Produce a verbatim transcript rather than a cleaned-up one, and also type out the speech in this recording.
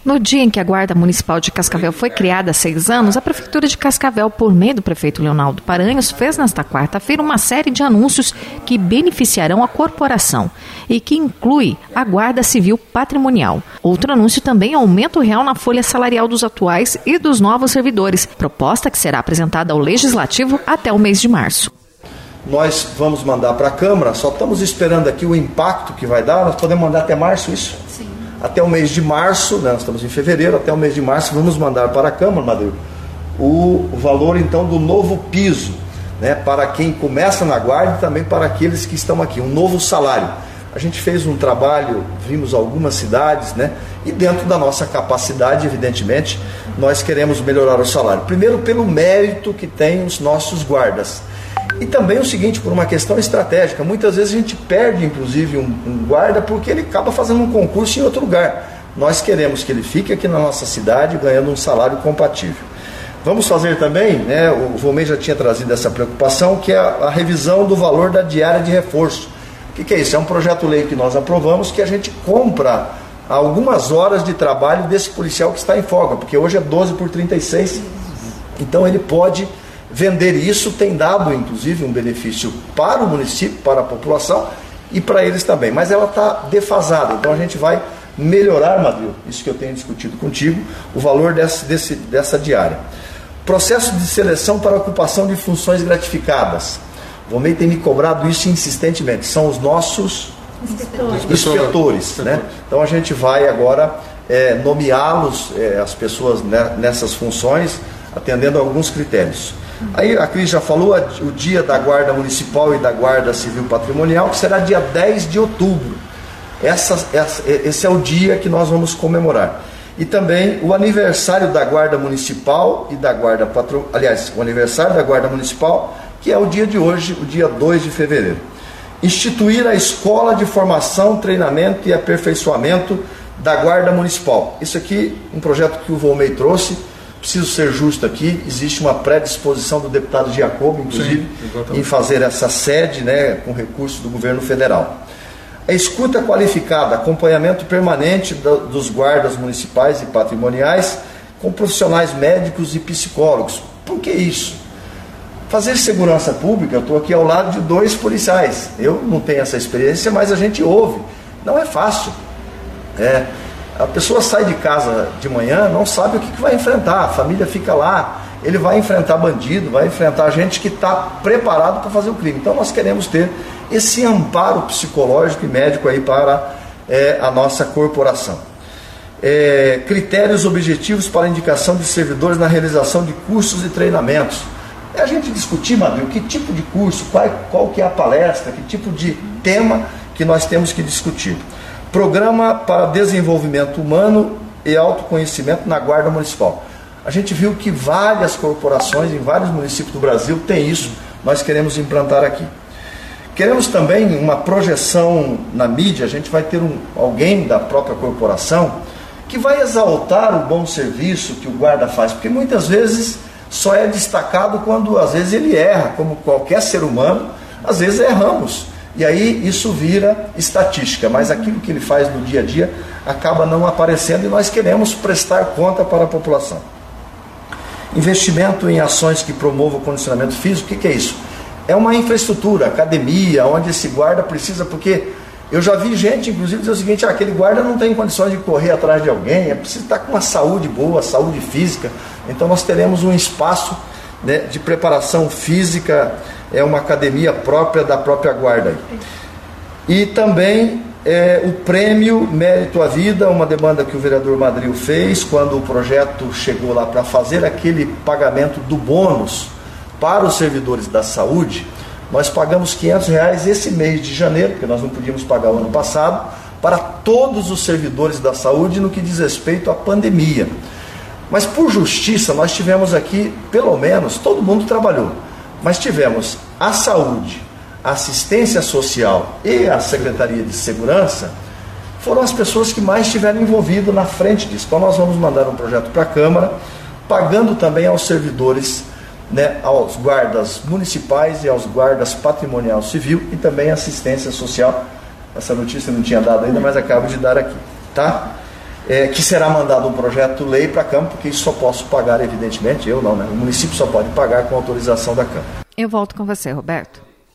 No dia em que a Guarda Municipal de Cascavel foi criada há seis anos, a Prefeitura de Cascavel, por meio do prefeito Leonardo Paranhos, fez nesta quarta-feira uma série de anúncios que beneficiarão a corporação e que inclui a Guarda Civil Patrimonial. Outro anúncio também é aumento real na folha salarial dos atuais e dos novos servidores, proposta que será apresentada ao Legislativo até o mês de março. Nós vamos mandar para a Câmara, só estamos esperando aqui o impacto que vai dar. Nós podemos mandar até março isso? Sim. Até o mês de março, né, nós estamos em fevereiro, até o mês de março vamos mandar para a Câmara, Madeu, o, o valor então do novo piso, né, para quem começa na Guarda e também para aqueles que estão aqui, um novo salário. A gente fez um trabalho, vimos algumas cidades, né, e dentro da nossa capacidade, evidentemente, nós queremos melhorar o salário. Primeiro pelo mérito que tem os nossos guardas. E também o seguinte, por uma questão estratégica, muitas vezes a gente perde inclusive um, um guarda porque ele acaba fazendo um concurso em outro lugar. Nós queremos que ele fique aqui na nossa cidade ganhando um salário compatível. Vamos fazer também, né, o Volmei já tinha trazido essa preocupação, que é a, a revisão do valor da diária de reforço. O que, que é isso? É um projeto-lei que nós aprovamos que a gente compra algumas horas de trabalho desse policial que está em folga, porque hoje é doze por trinta e seis, então ele pode vender isso, tem dado inclusive um benefício para o município, para a população e para eles também, mas ela está defasada, então a gente vai melhorar, Madril, isso que eu tenho discutido contigo, o valor desse, desse, dessa diária. Processo de seleção para ocupação de funções gratificadas. O Volmei tem me cobrado isso insistentemente, são os nossos inspetores, inspetores, né? Então a gente vai agora é, nomeá-los, é, as pessoas, né, nessas funções, atendendo a alguns critérios. Aí a Cris já falou o dia da Guarda Municipal e da Guarda Civil Patrimonial, que será dia dez de outubro. Essa, essa, esse é o dia que nós vamos comemorar. E também o aniversário da Guarda Municipal e da Guarda Patrimonial, aliás, o aniversário da Guarda Municipal, que é o dia de hoje, o dia dois de fevereiro. Instituir a Escola de Formação, Treinamento e Aperfeiçoamento da Guarda Municipal. Isso aqui, um projeto que o Volmei trouxe. Preciso ser justo aqui, existe uma predisposição do deputado Giacobbe, inclusive, sim, em fazer essa sede, né, com recursos do governo federal. A escuta qualificada, acompanhamento permanente do, dos guardas municipais e patrimoniais com profissionais médicos e psicólogos. Por que isso? Fazer segurança pública, eu estou aqui ao lado de dois policiais, eu não tenho essa experiência, mas a gente ouve, não é fácil. É... A pessoa sai de casa de manhã, não sabe o que vai enfrentar, a família fica lá, ele vai enfrentar bandido, vai enfrentar gente que está preparado para fazer o crime. Então nós queremos ter esse amparo psicológico e médico aí para é, a nossa corporação. É, critérios objetivos para indicação de servidores na realização de cursos e treinamentos. É a gente discutir, Madril, que tipo de curso, qual, qual que é a palestra, que tipo de tema que nós temos que discutir. Programa para desenvolvimento humano e autoconhecimento na Guarda Municipal. A gente viu que várias corporações em vários municípios do Brasil têm isso, nós queremos implantar aqui. Queremos também uma projeção na mídia, a gente vai ter um, alguém da própria corporação que vai exaltar o bom serviço que o guarda faz, porque muitas vezes só é destacado quando às vezes ele erra, como qualquer ser humano, às vezes erramos. E aí isso vira estatística, mas aquilo que ele faz no dia a dia acaba não aparecendo e nós queremos prestar conta para a população. Investimento em ações que promovam o condicionamento físico, o que, que é isso? É uma infraestrutura, academia, onde esse guarda precisa, porque eu já vi gente, inclusive, dizer o seguinte, ah, aquele guarda não tem condições de correr atrás de alguém, é preciso estar com uma saúde boa, saúde física, então nós teremos um espaço, né, de preparação física, é uma academia própria da própria guarda. E também é, o prêmio Mérito à Vida, uma demanda que o vereador Madril fez, quando o projeto chegou lá para fazer aquele pagamento do bônus para os servidores da saúde, nós pagamos quinhentos reais esse mês de janeiro, porque nós não podíamos pagar o ano passado, para todos os servidores da saúde no que diz respeito à pandemia. Mas por justiça nós tivemos aqui, pelo menos, todo mundo trabalhou, mas tivemos a saúde, a assistência social e a Secretaria de Segurança, foram as pessoas que mais estiveram envolvidas na frente disso. Então nós vamos mandar um projeto para a Câmara, pagando também aos servidores, né, aos guardas municipais e aos guardas patrimonial civil e também assistência social. Essa notícia eu não tinha dado ainda, mas acabo de dar aqui, tá? é, que será mandado um projeto-lei para a Câmara, porque isso só posso pagar, evidentemente, eu não, né? O município só pode pagar com autorização da Câmara. Eu volto com você, Roberto.